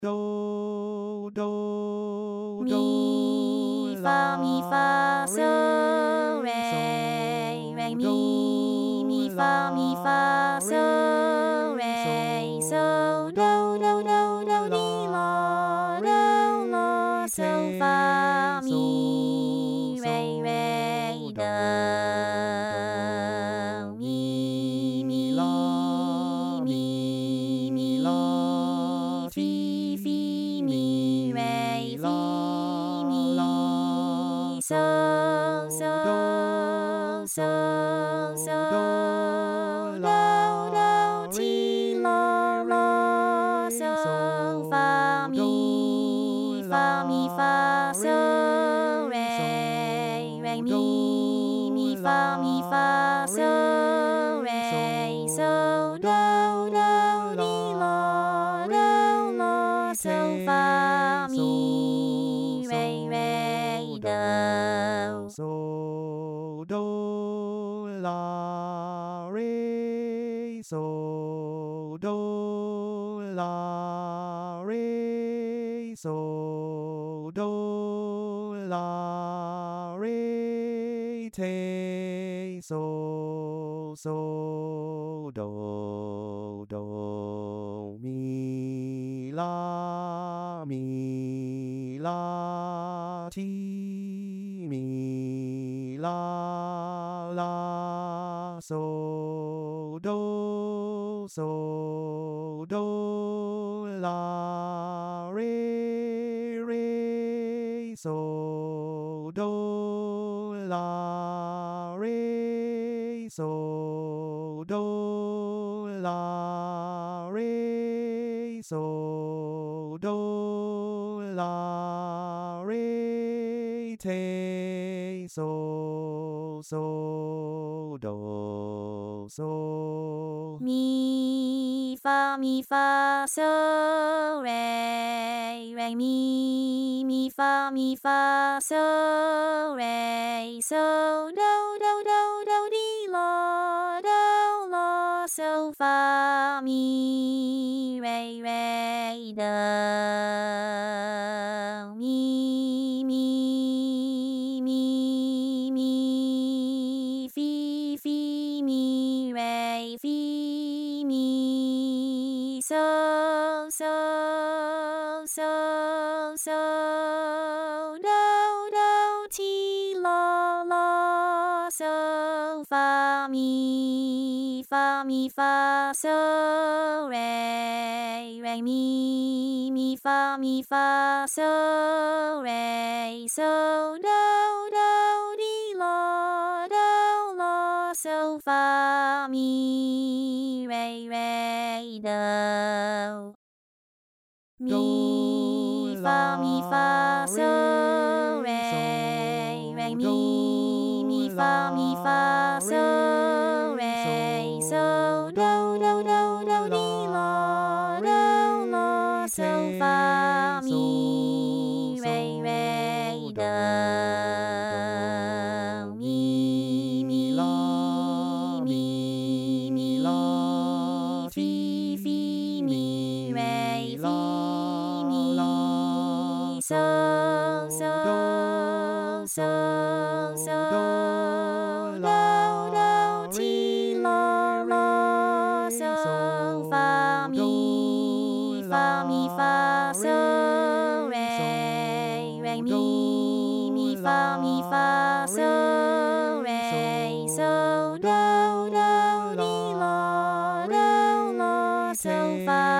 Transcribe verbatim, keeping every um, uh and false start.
do do do mi fa mi fa so re re mi mi fa mi fa so re so do do do do di la do la so fa mi re re do mi mi la mi mi la fi fi mi re fi mi so so so so do do ti la la so fa mi fa mi fa so re re mi mi fa mi fa so re so do do di la do la so fa mi re re do so do la re so do la re so do la re te so so do do mi la mi la ti mi la la so do so do la re re so do la re so do la re so do la re te so so do so mi fa mi fa so re re mi mi fa mi fa so re so do do do do di la do la so fa mi re re do mi mi mi mi fi fi mi re fi mi so so so so do do ti la la so fa mi fa mi fa so re re mi mi fa mi fa so re so do do di la do la so fa mi re re do mi fa mi fa so re re mi mi fa mi fa so re so do do do do di la do la so fa mi re re do mi mi la mi mi la fi fi mi re fi mi so so so so do do ti la la so fa mi fa mi fa so re re mi mi fa mi fa so re so do do di la do la so fa